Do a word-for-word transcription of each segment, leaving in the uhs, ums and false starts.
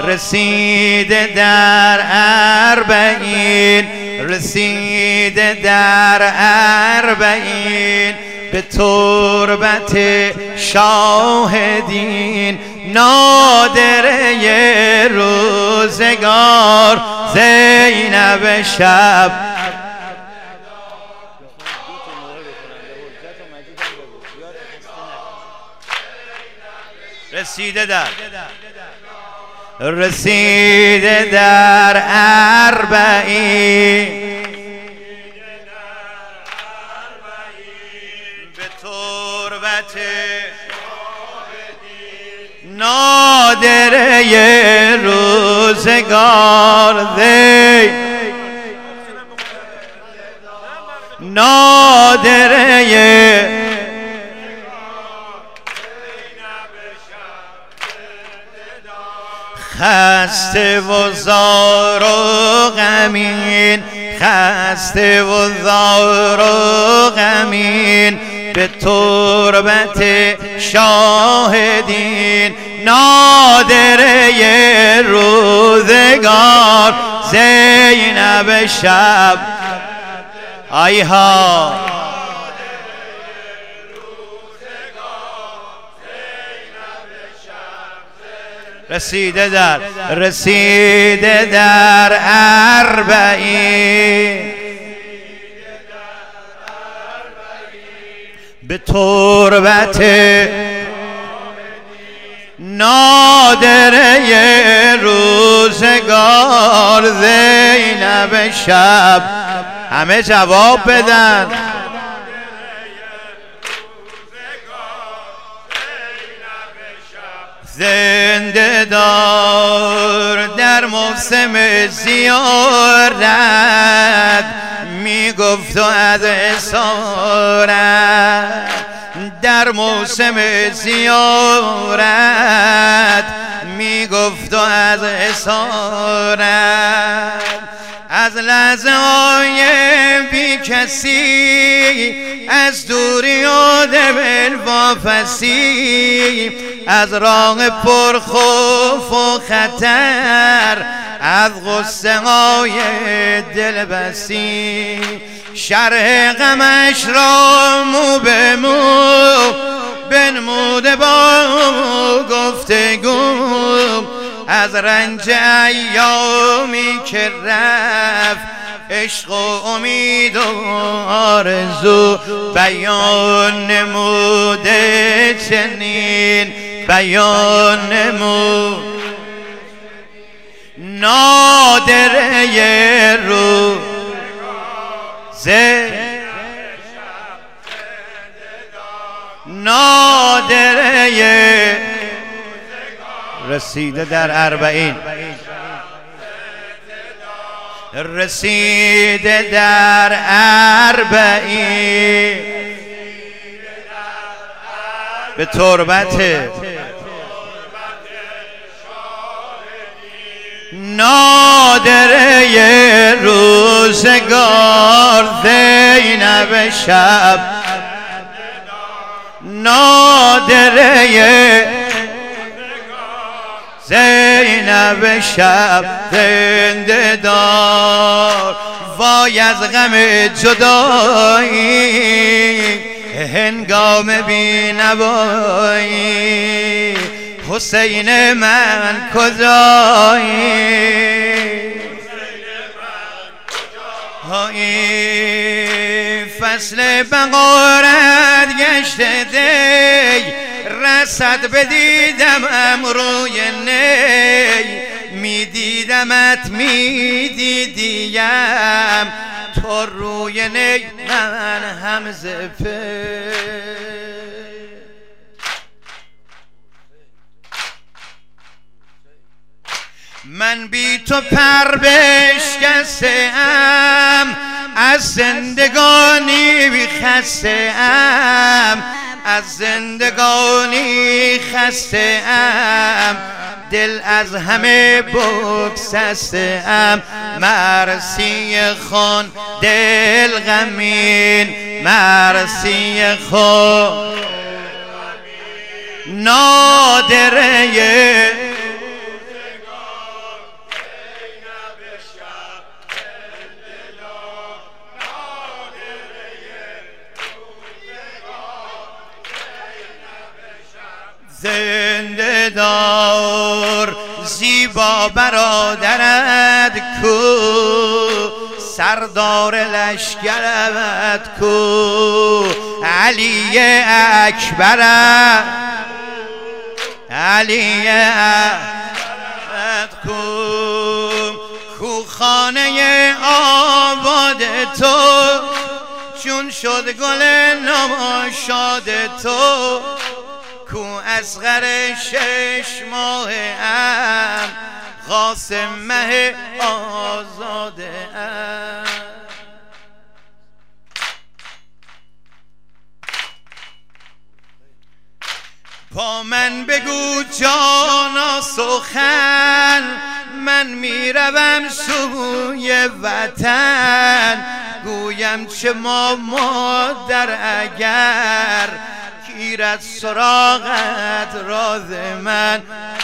رسیده در اربعین، رسیده در اربعین به تربت شاهدین، نادره روزگار زینب شب. رسیده در رسیده در اربعین به تربت نادره روزگار دی، نادره خسته و زار و غمین، خسته و زار و غمین به تربت شاهدین، نادره روزگار زینب شب. آیها رسیده در رسیده در اربعین به تربت نادره روزگار زینب شب. همه جواب بدن. زنده دار در موسم زیارت میگفت و از اسارت، در موسم زیارت میگفت و از اسارت، از لحظه های بی کسی، از دوری و دل واپسی، از راه پرخوف و خطر، از غصه های دل بسی، شرح غمش را مو به مو بنموده با گفتگو، از رنج ایامی که رفت، عشق و امید و آرزو بیان نموده چنین، بیان نمود نادره رو زه نادره رسیده در اربعین، رسیده در اربعین به تربت نادره روزگار زینب شب، نادره زینب شب زنده دار. وای از غم جدایی هنگام بینوایی، حسین من کجایی؟ فصل بقارت گشته دی، رسد بدیدم امروی نی، میدیدمت میدیدیم تو روی نی، من هم زفه. من بی تو پر بشکسته ام، از زندگانی بی خسته ام، از زندگانی خسته ام، دل از همه بگسسته ام. مرسی خون دل غمین، مرسی خون نادره دار زیبا برادرت کو سردار لشکرت کو علی اکبر علی اکبر کو کو خانه آباد تو چون شد گل نماشاد تو کو اصغر شش ماه ام قاسم مه آزاده ام با من بگو جانا سخن من میروم سوی وطن گویم چه ما مادر اگر گیرد سراغت راز من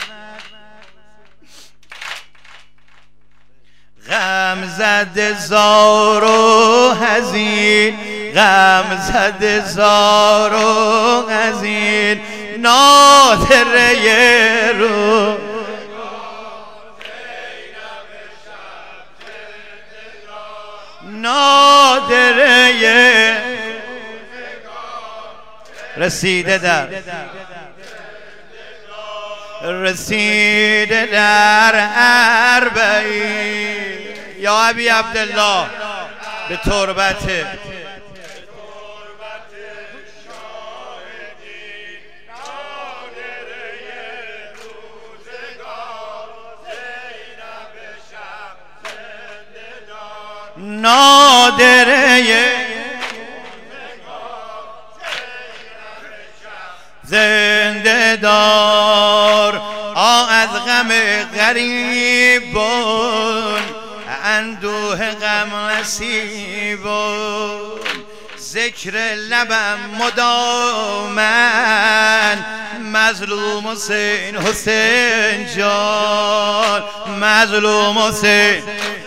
غم زده زار و حزین غم زده زار و حزین نادره رو نادره رسیده در رسیده در اربعین یا ابی عبدالله به تربت نادره زنده دار آ از غم غریبون اندوه غم نصیبون ذکر لبم مدامن مظلوم حسین حسین جان مظلوم حسین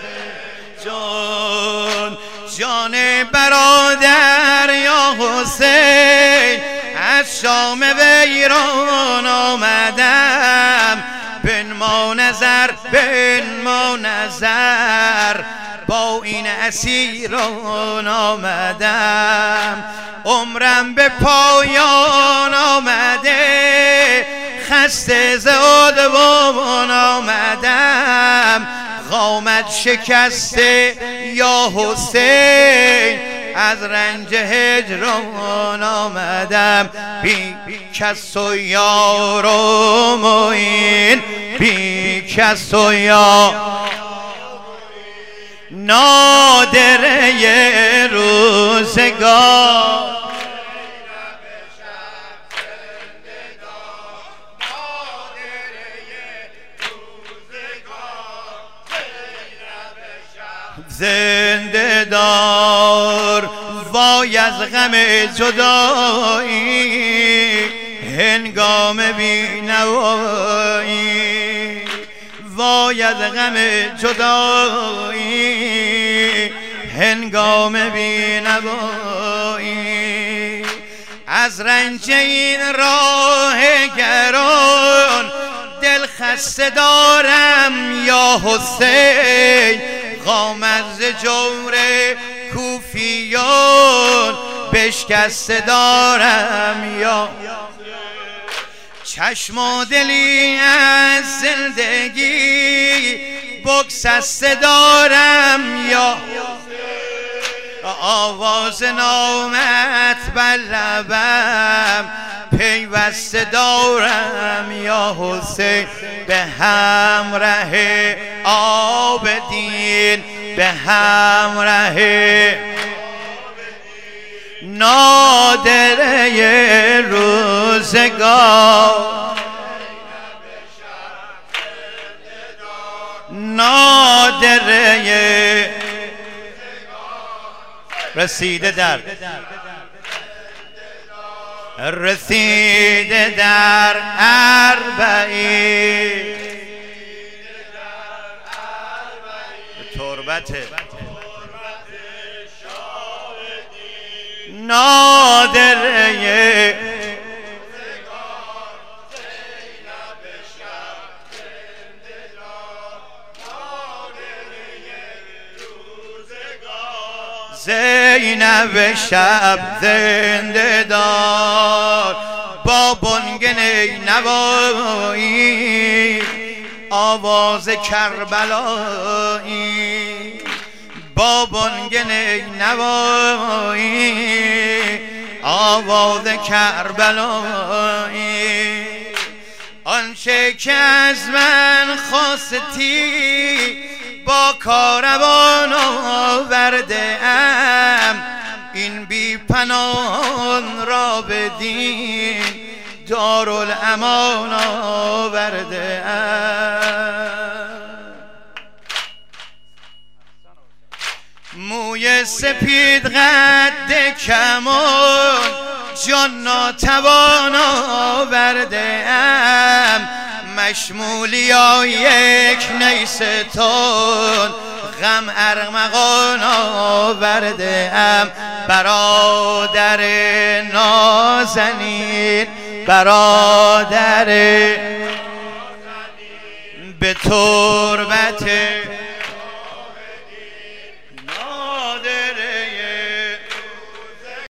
جان جان برادر یا حسین از شام ویران آمدم بن ما نظر بن ما نظر با این اسیران آمدم عمرم به پایان آمده خسته ز عدوان آمدم قامت شکسته یا حسین از رنج هجران آمدم بی کس و یار و معین بی کس و یار نادره روزگار زنده دار وای از غم جدایی هنگام بینوایی وای از غم جدایی هنگام بینوایی از رنج این راه گران دل خسته دارم یا حسین قامت ز جور کوفیان بشکسته دارم یا چشم و دلی از زندگی بگسسته دارم یا آواز نامت بر لبم پیوسته دارم یا حسین به همراه عابدین به همراه نادره روزگار نادره رسیده در رسیده در اربعین تربت نادره زینب شب زنده دار با بنگ نوایی آواز کربلایی با بنگ نوایی آواز کربلایی آنچه که از من خواستی با کاروان آورده ام این بی پناهان را به دین دارالامان آورده ام موی سپید قد کمان جان ناتوان آورده ام مشمولی ها یک نیستان غم ارمغان آورده ام برادر نازنین برادر به تربت